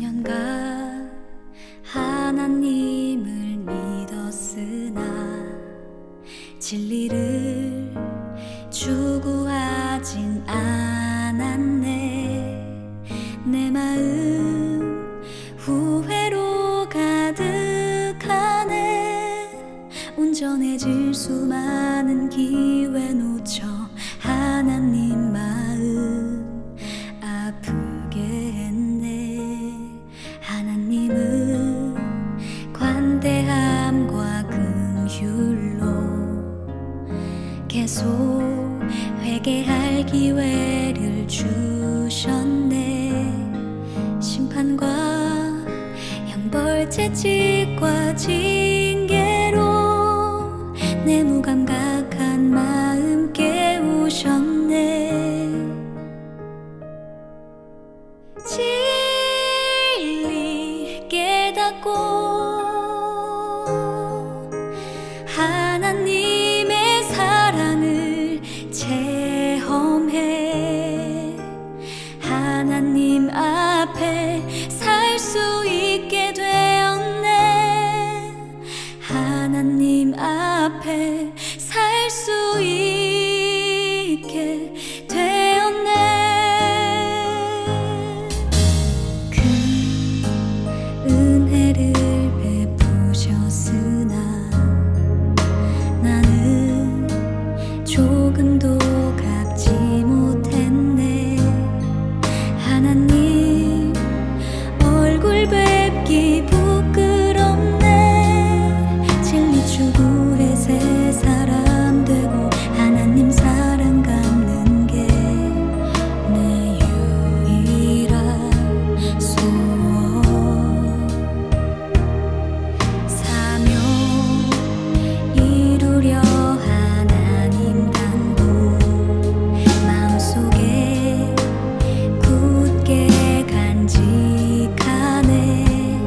수년간 하나님을 믿었으나 진리를 추구하진 않았네. 내 마음 후회로 가득하네. 온전해질 수많은 기회 놓쳐 하나님 마음 아프게 했네. 하나님은 관대함과 긍휼로 계속 회개할 기회를 주셨네. 심판과 형벌 채찍과 징계로 내 무감각한 마음 깨우셨네. 진리 깨닫고 하나님의 사랑을 체험해 하나님 앞에 살 수 있게 되었네. 하나님 앞에 살 수 있게 되었네. 그 은혜를 베푸셨으나 나는 조금도 갚지 못했네. 하나님 얼굴 뵙기 부끄럽네. 진리 추구해 새 사람 되고 하나님 사랑 갚는 게 내 유일한 소원. 사명 이루려 하나님 간구 마음속에 굳게 간직하네.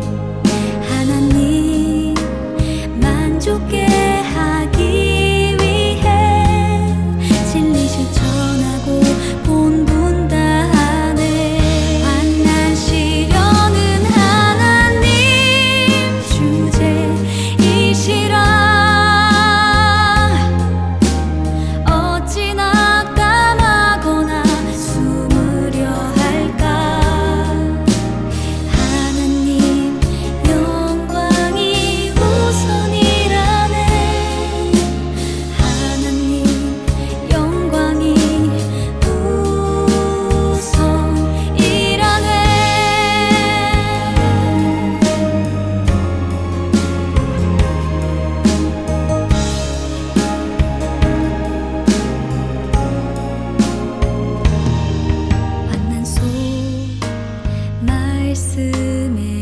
하나님 만족게 하기 위해 진리 실천하고 본분 다하네. 환난시련은 하나님 주제이시라. 어찌나 깜하거나 숨으려 할까. 하나님 영광이 우선이라네. 하나님 영광이 우선이라네. 환난 속 말씀에